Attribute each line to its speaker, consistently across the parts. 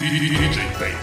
Speaker 1: DJ Pain.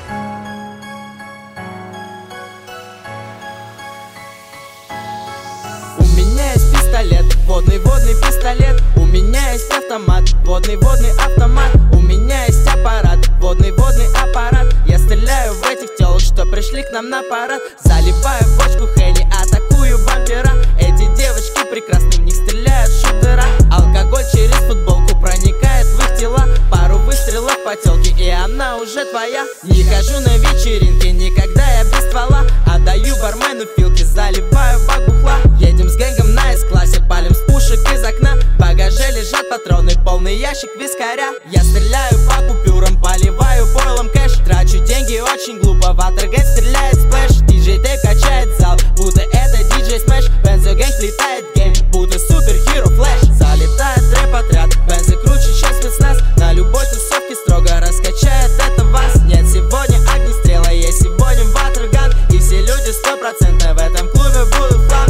Speaker 2: У меня есть пистолет, водный пистолет. У меня есть автомат, водный автомат. У меня есть аппарат, водный аппарат. Я стреляю в этих телок, что пришли к нам на парад. Заливаю в бочку Хенни, атакую бампера. Эти девочки прекрасны, в них стреляют шутера. Алкоголь через футболку проникает в их тела. Пару выстрелов по телке, и она уже твоя. Не хожу на вечеринки, никогда я без ствола. Отдаю бармену филки, заливаю бак бухла. Едем с гэнгом на С-классе, палим с пушек из окна. В багаже лежат патроны, полный ящик вискаря. Я стреляю по купюрам, поливаю пойлом кэш. Трачу деньги очень глупо, Ватергейт стреляет сплэш. Диджей Тейп качает зал, будто это диджей Смэш. Бензогэнг летает в гейм, будто супер-хиро Флэш. Залетает рэп отряд, бензы круче, чем спецназ. На любой тусовке строго раскачает это вас. Нет, сегодня огнестрела, есть сегодня ватерган. И все люди 100% в этом клубе будут флаг.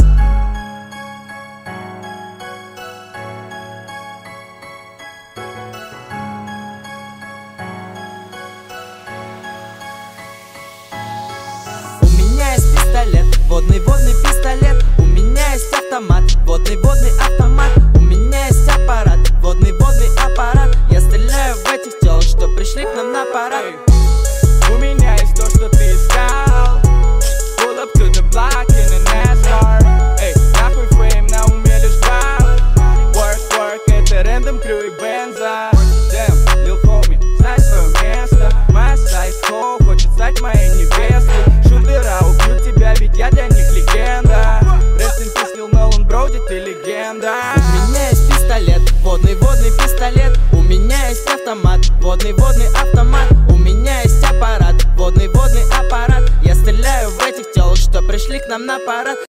Speaker 2: У меня есть пистолет, водный пистолет. У меня есть автомат, водный автомат. У меня есть аппарат, водный аппарат. Я стреляю в этих телок, что пришли к нам на парад.
Speaker 3: У меня есть то, что ты искал. Pull up to the block in a NASCAR. Эй, нахуй фейм, на уме лишь два. Work, это рэндом, крю и бенза. Damn, lil homie, знай свое место. Моя сайт-хоу хочет стать моей невестой. Шутера убьют тебя, ведь я для них легенда. Rest in peace, Lil Melon, Броуди, ты легенда.
Speaker 2: У меня есть пистолет, водный пистолет. У меня есть автомат, водный автомат. У меня есть аппарат, водный аппарат. Я стреляю в этих телок, что пришли к нам на парад.